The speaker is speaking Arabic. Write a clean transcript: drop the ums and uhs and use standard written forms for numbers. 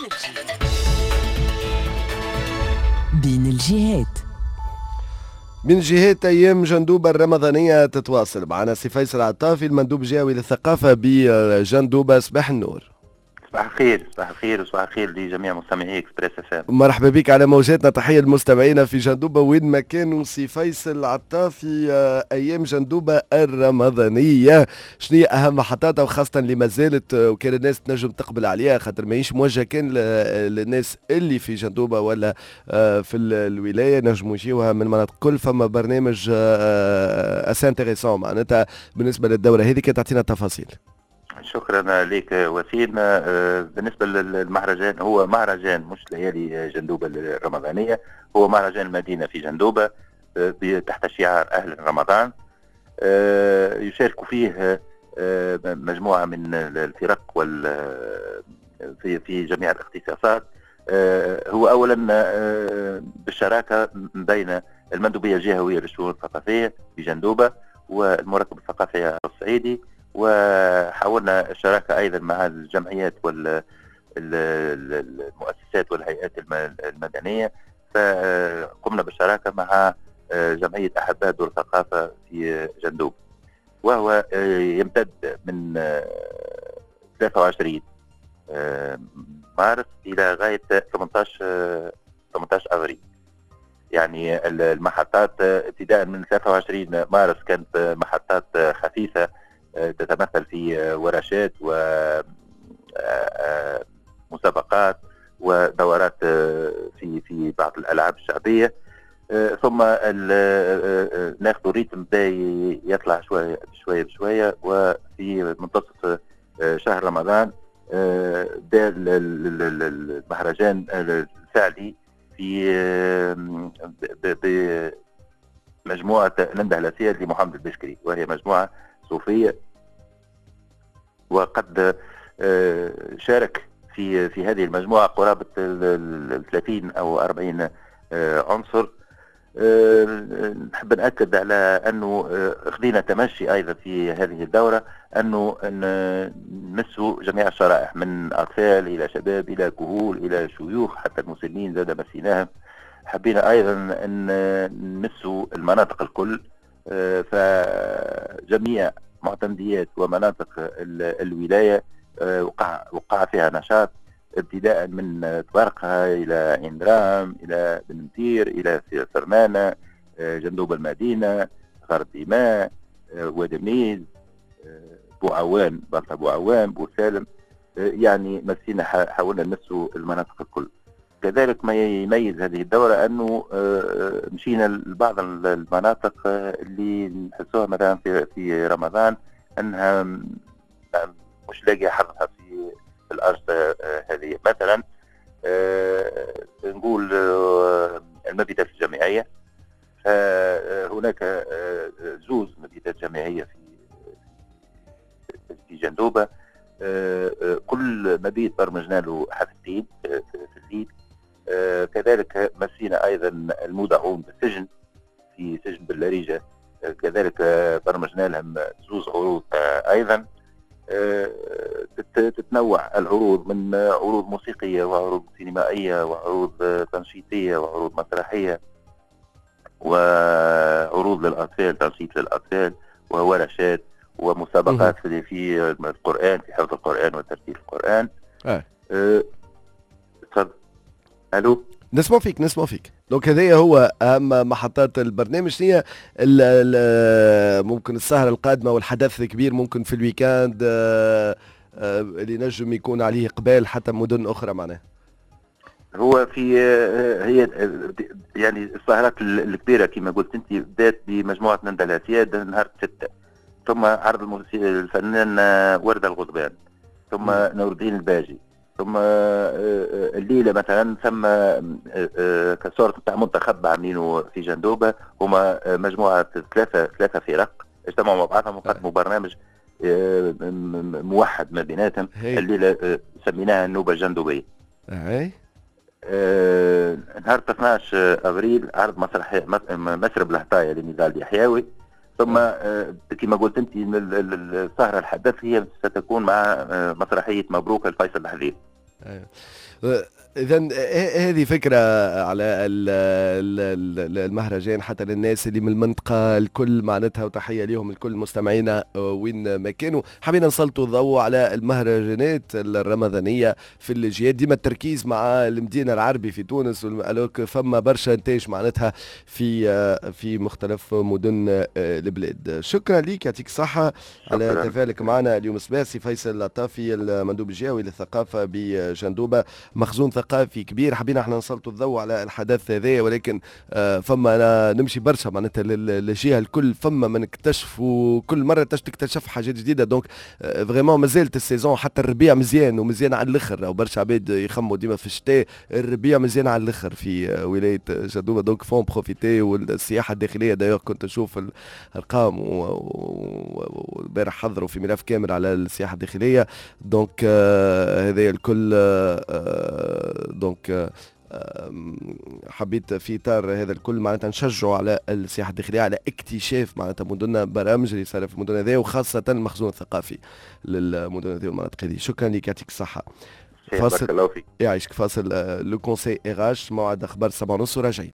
بين الجهات. من جهات أيام جندوبة الرمضانية تتواصل معنا سي فيصل عطافي المندوب الجهوي للثقافة بجندوبة. صباح النور. صباح الخير. صباح الخير وصباح الخير لجميع مستمعي اكسبريس اف ام. مرحبا بك على موجاتنا. تحية لمستمعينا في جندوبة وين ما كانوا. سي فيصل عطافي، أيام جندوبة الرمضانية شنو هي أهم محطاتها، وخاصة اللي ما زالت وكان الناس تنجم تقبل عليها، خاطر ماهيش موجهة كان للناس اللي في جندوبة ولا في الولاية، نجموا يجيوها من مناطق كل. فما برنامج اسي انتريسون معناتها بالنسبة للدورة هذه، كي تعطينا التفاصيل. شكرا لك وسيم. بالنسبة للمهرجان، هو مهرجان مش ليالي جندوبة الرمضانية، هو مهرجان المدينة في جندوبة تحت شعار أهل رمضان. يشارك فيه مجموعة من الفرق في جميع الاختصاصات. هو أولا بالشراكة بين المندوبية الجهوية للشؤون الثقافية في جندوبة والمركب الثقافي الصعيدي، وحاولنا الشراكة أيضا مع الجمعيات والمؤسسات والهيئات المدنية. فقمنا بالشراكة مع جمعية أحباء دور الثقافة في جندوب، وهو يمتد من 23 مارس إلى غاية 18 أبريل. يعني المحطات ابتداء من 23 مارس كانت محطات خفيفة تتمثل في ورشات ومسابقات ودورات في بعض الألعاب الشعبية. ثم ناخذ ريتم بداية يطلع شوية بشوية، وفي منتصف شهر رمضان بدا المهرجان الفعلي بمجموعة الندهلسية لمحمد البشكري، وهي مجموعة صوفية، وقد شارك في هذه المجموعة قرابة 30 أو 40 عنصر. نحب نأكد على أنه خذينا تمشي أيضا في هذه الدورة، أنه نمسوا جميع الشرائح، من أطفال إلى شباب إلى كهول إلى شيوخ، حتى المسنين زاد مسيناهم. حبينا أيضا أن نمسوا المناطق الكل، فجميع معتمديات ومناطق الولاية وقع فيها نشاط، ابتداء من طبرقة إلى عين درام إلى بن متير إلى فرمانة، جندوب المدينة، غرب ديماء، ودميز، بوعوان، بلطة بوعوان، بوسالم. يعني مسينا حاولنا نمسوا المناطق الكل. كذلك ما يميز هذه الدورة أنه مشينا لبعض المناطق اللي نحسوها مثلا في رمضان أنها مش لاقية حظها في الأرض هذه. مثلا نقول المبيتات الجامعية، هناك زوز مبيتات جامعية في جندوبة. كل مبيت برمجنا له حفلتين في الليل. كذلك مسينا أيضا المودعون بالسجن في سجن بلاريجة، كذلك برمجنا لهم زوز عروض أيضا. تتنوع العروض من عروض موسيقية وعروض سينمائية وعروض تنشيطية وعروض مسرحية وعروض للأطفال، تنشيط للأطفال وورشات ومسابقات في القرآن، في حفظ القرآن وترتيل القرآن. تفضل. ألو، نسمع فيك. دونك هذايا هو أهم محطات البرنامج. هي ممكن السهرة القادمة والحدث الكبير ممكن في الويكاند اللي نجم يكون عليه قبال حتى مدن أخرى معناها. هو في هي يعني السهرات الكبيرة كما قلت أنت بدأت بمجموعة ندلاتيات نهار 6، ثم عرض الفنان وردة الغضبان، ثم نور الدين الباجي، ثم الليلة مثلا ثم كصورة بتاع منتخب عاملينه في جندوبة. هما مجموعة ثلاثة فرق اجتمعوا مع بعضهم وقدموا برنامج موحد ما بيناتهم. الليلة سميناها النوبة الجندوبية. نهار 12 أبريل عرض مسرب الهطايا لنضال يحيوي. ثم كما قلت انت السهرة الحدث هي ستكون مع مسرحية مبروك الفيصل الحديث. إذا هذه فكرة على المهرجان حتى للناس اللي من المنطقة الكل معناتها، وتحية ليهم الكل مستمعينا وين ما كانوا. حبينا نسلطوا الضوء على المهرجانات الرمضانية في الجهات، ديما التركيز مع المدينة العربي في تونس، الوك فما برشا انتاج معناتها في مختلف مدن البلاد. شكرا لك، يعطيك الصحة على تفاعلك معنا اليوم صباح. سي فيصل العطافي المندوب الجهوي للثقافة بجندوبة، مخزون ثقافي كبير. حبينا احنا نسلطوا الضوء على الحدث هذا، ولكن فما أنا نمشي برشا معناتها للجهه الكل، فما ما نكتشفوا كل مره تكتشف حاجات جديده. دونك فريمون مازالت السيزون حتى الربيع مزيان ومزيان على الاخر، او برشا عباد يخموا ديما في الشتاء، الربيع مزيان على الاخر في ولايه جندوبه. دونك فون بروفيتي. والسياحه الداخليه دايوغ كنت نشوف الارقام والبارح حضروا في ملف كامل على السياحه الداخليه. دونك هذا الكل. دونك حبيت في اطار هذا الكل معناتها نشجعوا على السياحه الداخليه، على اكتشاف معناتها مدننا، برامج اللي صار في المدن هذه، وخاصه المخزون الثقافي للمدن هذه والمناطق هذه. شكرا لك، يعطيك الصحه. فاصل. يعيشك. فاصل. لو كونسي RH، موعد اخبار 7:30 وراجعين.